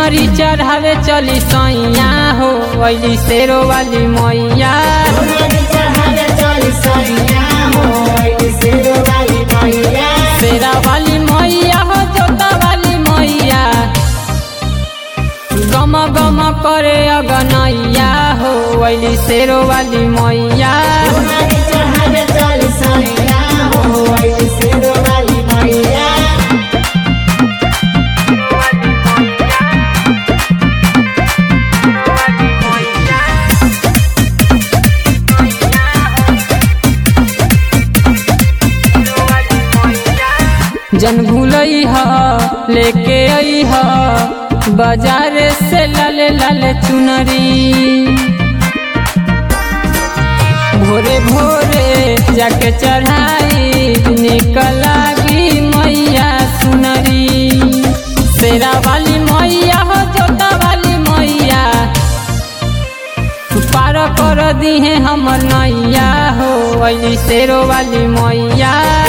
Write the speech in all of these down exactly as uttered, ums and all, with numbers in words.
चुनरी चढ़ावे चली सैया हो वैली शेरो वाली मैया। शेरा वाली मैया हो जोता वाली मैया, गम गम करे अगनैया हो वैली शेरो वाली मैया। जन भूलई ह लेके आई ह बाजार से लाल लाल चुनरी, भोरे भोरे जाके चढ़ाई निकलागी मैया सुनरी। शेरा वाली मैया हो जोता वाली मैया, पार कर दी है हमर नैया हो वैली शेरो वाली मैया।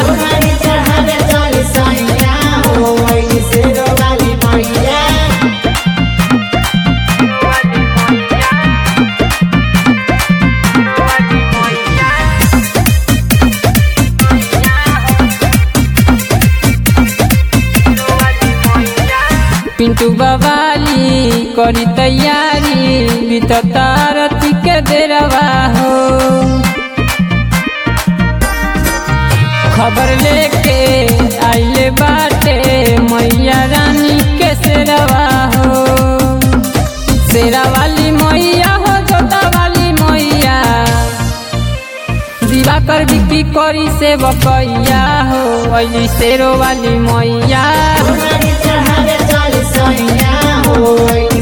पिंटू बवाली करी तैयारी बीतता आरती के देरवा हो, खबर लेके आइले बाटे मैया रानी के शेरवा हो। शेरा वाली मैया हो जोता वाली मैया, दिवाकर बिक्री करी से बकैया हो वैली शेरो वाली मैया। Oh